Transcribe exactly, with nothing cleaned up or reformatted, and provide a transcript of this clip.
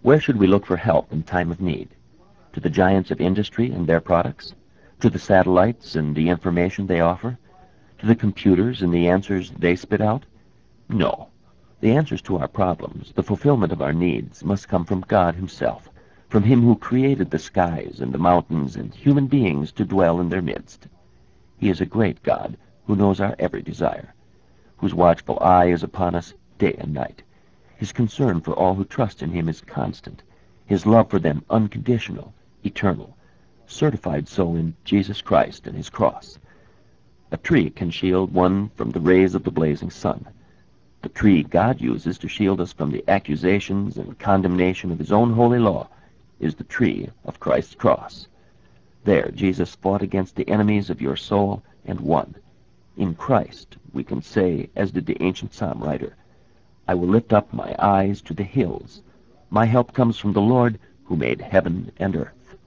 Where should we look for help in time of need? To the giants of industry and their products? To the satellites and the information they offer? To the computers and the answers they spit out? No. The answers to our problems, the fulfillment of our needs, must come from God himself, from him who created the skies and the mountains and human beings to dwell in their midst. He is a great God who knows our every desire, whose watchful eye is upon us day and night. His concern for all who trust in him is constant, his love for them unconditional, eternal, certified so in Jesus Christ and his cross. A tree can shield one from the rays of the blazing sun. The tree God uses to shield us from the accusations and condemnation of his own holy law is the tree of Christ's cross. There Jesus fought against the enemies of your soul and won. In Christ we can say, as did the ancient psalm writer, I will lift up my eyes to the hills. My help comes from the Lord who made heaven and earth.